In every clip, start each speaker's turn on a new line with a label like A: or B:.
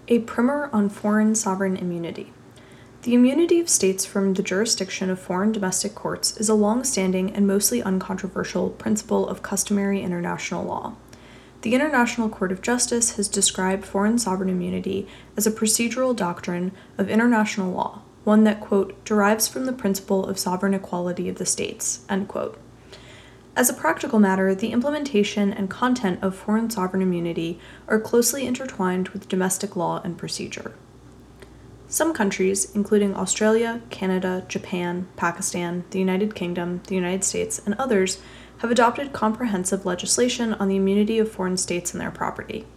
A: A primer on foreign sovereign immunity. The immunity of states from the jurisdiction of foreign domestic courts is a long-standing and mostly uncontroversial principle of customary international law. The International Court of Justice has described foreign sovereign immunity as a procedural doctrine of international law, one that, quote, derives from the principle of sovereign equality of the states, end quote. As a practical matter, the implementation and content of foreign sovereign immunity are closely intertwined with domestic law and procedure. Some countries, including Australia, Canada, Japan, Pakistan, the United Kingdom, the United States, and others, have adopted comprehensive legislation on the immunity of foreign states and their property.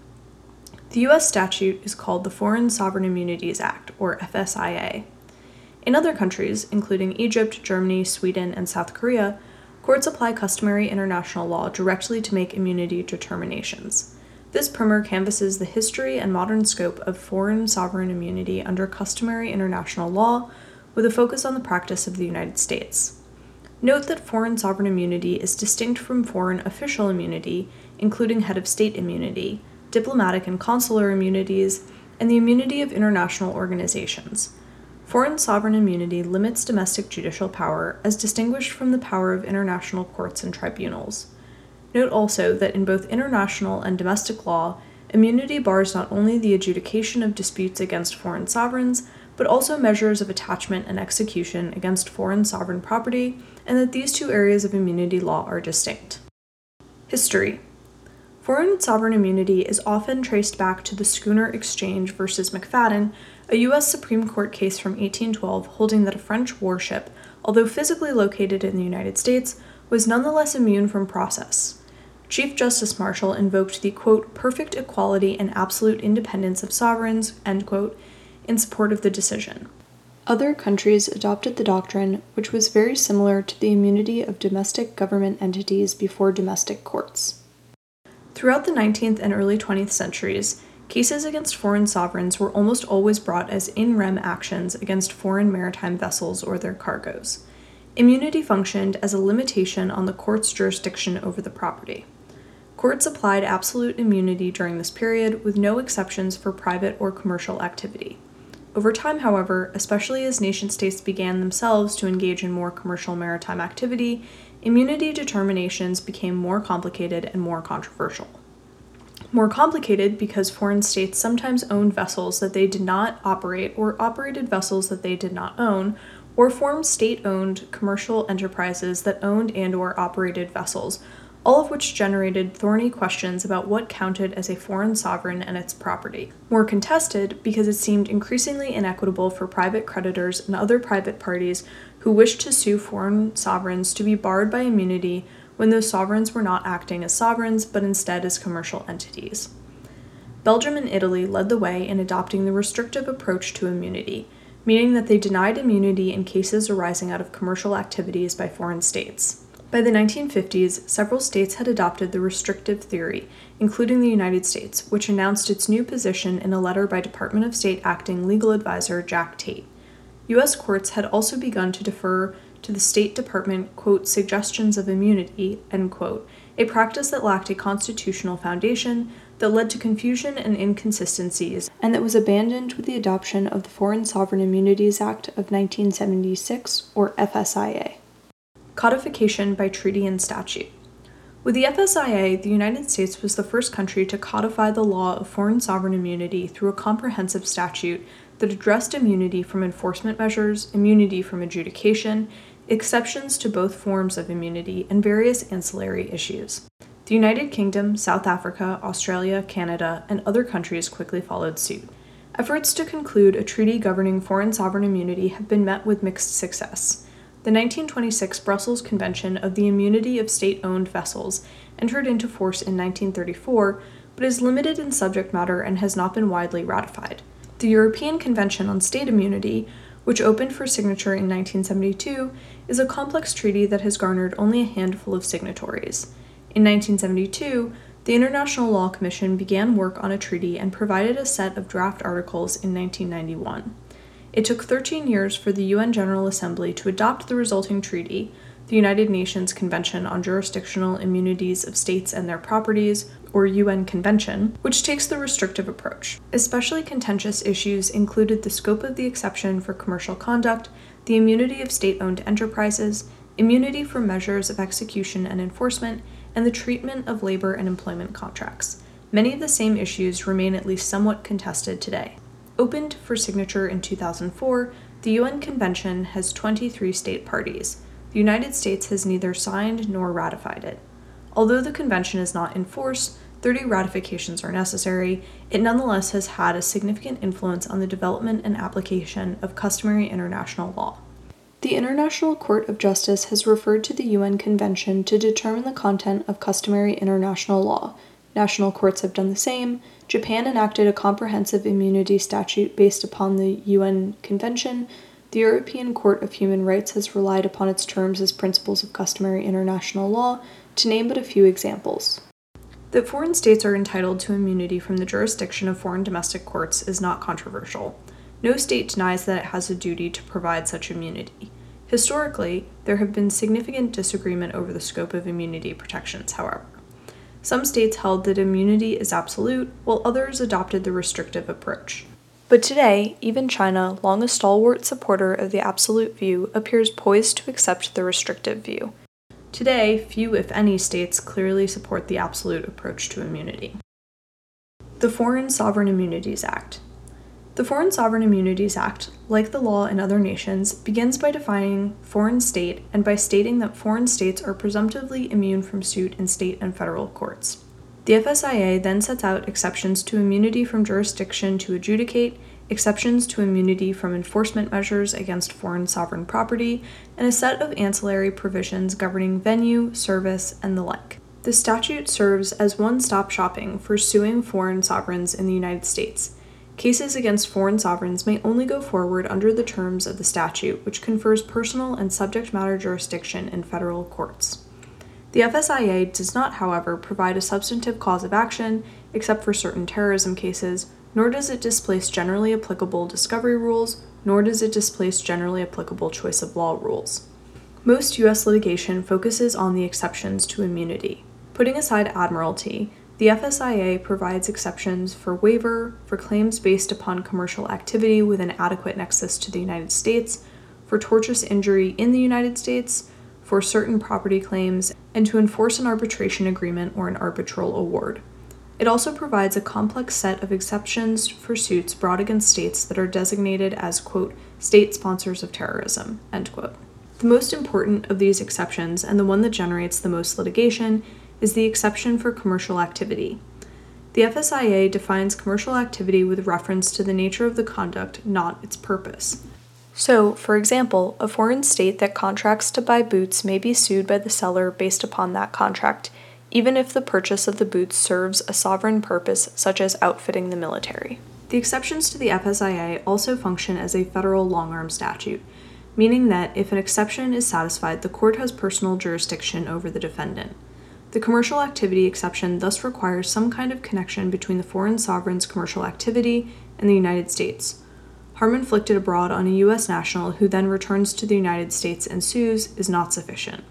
A: The U.S. statute is called the Foreign Sovereign Immunities Act, or FSIA. In other countries, including Egypt, Germany, Sweden, and South Korea, courts apply customary international law directly to make immunity determinations. This primer canvasses the history and modern scope of foreign sovereign immunity under customary international law, with a focus on the practice of the United States. Note that foreign sovereign immunity is distinct from foreign official immunity, including head of state immunity, diplomatic and consular immunities, and the immunity of international organizations. Foreign sovereign immunity limits domestic judicial power as distinguished from the power of international courts and tribunals. Note also that in both international and domestic law, immunity bars not only the adjudication of disputes against foreign sovereigns, but also measures of attachment and execution against foreign sovereign property, and that these two areas of immunity law are distinct. History. Foreign sovereign immunity is often traced back to the Schooner Exchange versus McFadden, a U.S. Supreme Court case from 1812 holding that a French warship, although physically located in the United States, was nonetheless immune from process. Chief Justice Marshall invoked the, quote, perfect equality and absolute independence of sovereigns, end quote, in support of the decision. Other countries adopted the doctrine, which was very similar to the immunity of domestic government entities before domestic courts. Throughout the 19th and early 20th centuries, cases against foreign sovereigns were almost always brought as in rem actions against foreign maritime vessels or their cargoes. Immunity functioned as a limitation on the court's jurisdiction over the property. Courts applied absolute immunity during this period, with no exceptions for private or commercial activity. Over time, however, especially as nation-states began themselves to engage in more commercial maritime activity, immunity determinations became more complicated and more controversial. More complicated because foreign states sometimes owned vessels that they did not operate or operated vessels that they did not own, or formed state-owned commercial enterprises that owned and/or operated vessels, all of which generated thorny questions about what counted as a foreign sovereign and its property. More contested because it seemed increasingly inequitable for private creditors and other private parties who wished to sue foreign sovereigns to be barred by immunity when those sovereigns were not acting as sovereigns but instead as commercial entities. Belgium and Italy led the way in adopting the restrictive approach to immunity, meaning that they denied immunity in cases arising out of commercial activities by foreign states. By the 1950s, several states had adopted the restrictive theory, including the United States, which announced its new position in a letter by Department of State acting legal advisor Jack Tate. U.S. courts had also begun to defer to the State Department, quote, suggestions of immunity, end quote, a practice that lacked a constitutional foundation, that led to confusion and inconsistencies, and that was abandoned with the adoption of the Foreign Sovereign Immunities Act of 1976, or FSIA. Codification by treaty and statute. With the FSIA, the United States was the first country to codify the law of foreign sovereign immunity through a comprehensive statute that addressed immunity from enforcement measures, immunity from adjudication, exceptions to both forms of immunity, and various ancillary issues. The United Kingdom, South Africa, Australia, Canada, and other countries quickly followed suit. Efforts to conclude a treaty governing foreign sovereign immunity have been met with mixed success. The 1926 Brussels Convention of the Immunity of State-Owned Vessels entered into force in 1934, but is limited in subject matter and has not been widely ratified. The European Convention on State Immunity, which opened for signature in 1972, is a complex treaty that has garnered only a handful of signatories. In 1972, the International Law Commission began work on a treaty and provided a set of draft articles in 1991. It took 13 years for the UN General Assembly to adopt the resulting treaty, the United Nations Convention on Jurisdictional Immunities of States and Their Properties, or UN Convention, which takes the restrictive approach. Especially contentious issues included the scope of the exception for commercial conduct, the immunity of state-owned enterprises, immunity from measures of execution and enforcement, and the treatment of labor and employment contracts. Many of the same issues remain at least somewhat contested today. Opened for signature in 2004, the UN Convention has 23 state parties. The United States has neither signed nor ratified it. Although the convention is not in force, 30 ratifications are necessary, it nonetheless has had a significant influence on the development and application of customary international law. The International Court of Justice has referred to the UN Convention to determine the content of customary international law. National courts have done the same. Japan enacted a comprehensive immunity statute based upon the UN Convention. The European Court of Human Rights has relied upon its terms as principles of customary international law, to name but a few examples. That foreign states are entitled to immunity from the jurisdiction of foreign domestic courts is not controversial. No state denies that it has a duty to provide such immunity. Historically, there have been significant disagreement over the scope of immunity protections, however. Some states held that immunity is absolute, while others adopted the restrictive approach. But today, even China, long a stalwart supporter of the absolute view, appears poised to accept the restrictive view. Today, few, if any, states clearly support the absolute approach to immunity. The Foreign Sovereign Immunities Act. The Foreign Sovereign Immunities Act, like the law in other nations, begins by defining foreign state and by stating that foreign states are presumptively immune from suit in state and federal courts. The FSIA then sets out exceptions to immunity from jurisdiction to adjudicate, exceptions to immunity from enforcement measures against foreign sovereign property, and a set of ancillary provisions governing venue, service, and the like. The statute serves as one-stop shopping for suing foreign sovereigns in the United States. Cases against foreign sovereigns may only go forward under the terms of the statute, which confers personal and subject matter jurisdiction in federal courts. The FSIA does not, however, provide a substantive cause of action, except for certain terrorism cases, nor does it displace generally applicable discovery rules, nor does it displace generally applicable choice of law rules. Most U.S. litigation focuses on the exceptions to immunity. Putting aside admiralty, the FSIA provides exceptions for waiver, for claims based upon commercial activity with an adequate nexus to the United States, for tortious injury in the United States, for certain property claims, and to enforce an arbitration agreement or an arbitral award. It also provides a complex set of exceptions for suits brought against states that are designated as, quote, state sponsors of terrorism, end quote. The most important of these exceptions, and the one that generates the most litigation, is the exception for commercial activity. The FSIA defines commercial activity with reference to the nature of the conduct, not its purpose. So, for example, a foreign state that contracts to buy boots may be sued by the seller based upon that contract, even if the purchase of the boots serves a sovereign purpose such as outfitting the military. The exceptions to the FSIA also function as a federal long-arm statute, meaning that if an exception is satisfied, the court has personal jurisdiction over the defendant. The commercial activity exception thus requires some kind of connection between the foreign sovereign's commercial activity and the United States. Harm inflicted abroad on a U.S. national who then returns to the United States and sues is not sufficient.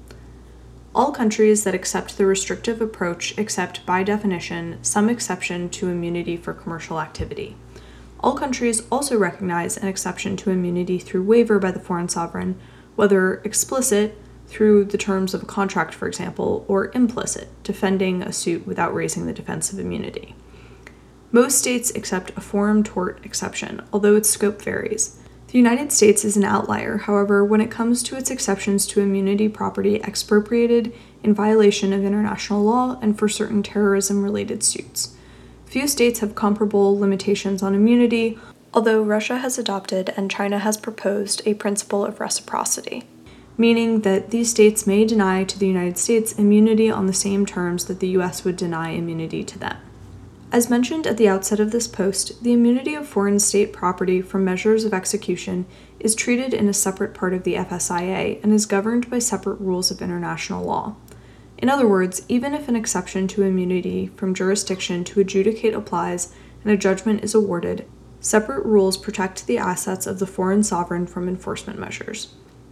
A: All countries that accept the restrictive approach accept, by definition, some exception to immunity for commercial activity. All countries also recognize an exception to immunity through waiver by the foreign sovereign, whether explicit, through the terms of a contract, for example, or implicit, defending a suit without raising the defense of immunity. Most states accept a forum tort exception, although its scope varies. The United States is an outlier, however, when it comes to its exceptions to immunity property expropriated in violation of international law and for certain terrorism-related suits. Few states have comparable limitations on immunity, although Russia has adopted and China has proposed a principle of reciprocity, meaning that these states may deny to the United States immunity on the same terms that the U.S. would deny immunity to them. As mentioned at the outset of this post, the immunity of foreign state property from measures of execution is treated in a separate part of the FSIA and is governed by separate rules of international law. In other words, even if an exception to immunity from jurisdiction to adjudicate applies and a judgment is awarded, separate rules protect the assets of the foreign sovereign from enforcement measures.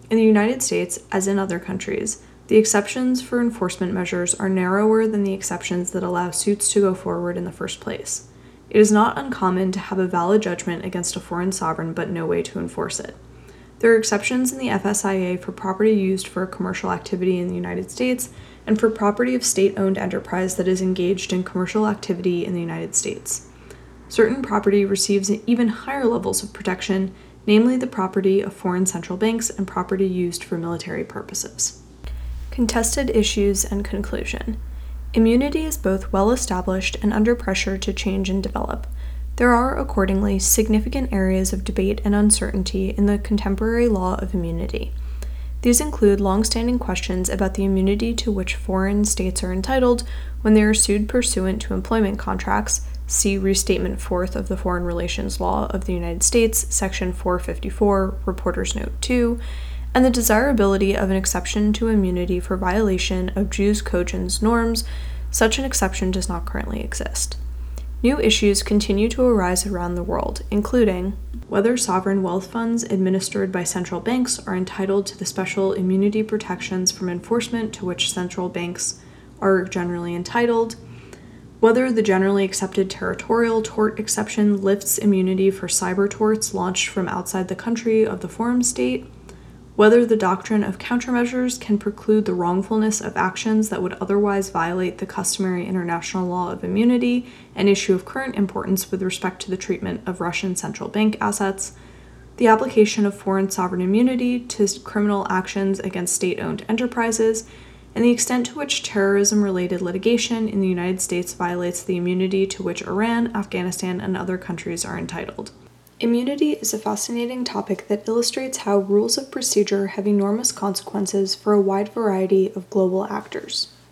A: In the United States, as in other countries, the exceptions for enforcement measures are narrower than the exceptions that allow suits to go forward in the first place. It is not uncommon to have a valid judgment against a foreign sovereign but no way to enforce it. There are exceptions in the FSIA for property used for commercial activity in the United States and for property of state-owned enterprise that is engaged in commercial activity in the United States. Certain property receives even higher levels of protection, namely the property of foreign central banks and property used for military purposes. Contested issues and conclusion. Immunity is both well established and under pressure to change and develop. There are, accordingly, significant areas of debate and uncertainty in the contemporary law of immunity. These include long-standing questions about the immunity to which foreign states are entitled when they are sued pursuant to employment contracts, see Restatement 4th of the Foreign Relations Law of the United States, Section 454, Reporter's Note 2, and the desirability of an exception to immunity for violation of jus cogens norms. Such an exception does not currently exist. New issues continue to arise around the world, including whether sovereign wealth funds administered by central banks are entitled to the special immunity protections from enforcement to which central banks are generally entitled, whether the generally accepted territorial tort exception lifts immunity for cyber torts launched from outside the country of the forum state, whether the doctrine of countermeasures can preclude the wrongfulness of actions that would otherwise violate the customary international law of immunity, an issue of current importance with respect to the treatment of Russian central bank assets, the application of foreign sovereign immunity to criminal actions against state-owned enterprises, and the extent to which terrorism-related litigation in the United States violates the immunity to which Iran, Afghanistan, and other countries are entitled. Immunity is a fascinating topic that illustrates how rules of procedure have enormous consequences for a wide variety of global actors.